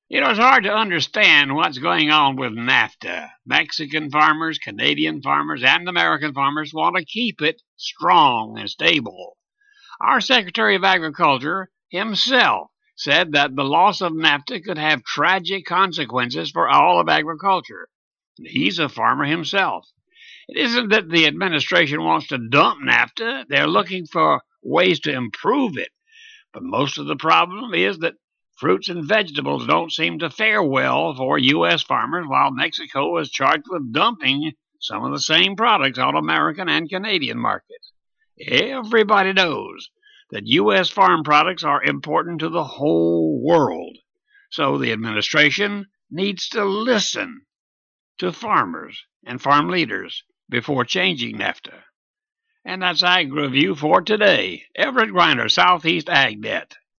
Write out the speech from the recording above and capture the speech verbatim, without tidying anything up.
You know, it's hard to understand what's going on with NAFTA. Mexican farmers, Canadian farmers, and American farmers want to keep it strong and stable. Our Secretary of Agriculture himself said that the loss of NAFTA could have tragic consequences for all of agriculture. He's a farmer himself. It isn't that the administration wants to dump NAFTA, they're looking for ways to improve it. But most of the problem is that fruits and vegetables don't seem to fare well for U S farmers, while Mexico is charged with dumping some of the same products on American and Canadian markets. Everybody knows that U S farm products are important to the whole world, so the administration needs to listen to farmers and farm leaders before changing NAFTA. And that's Ag Review for today. Everett Griner, Southeast AgNet.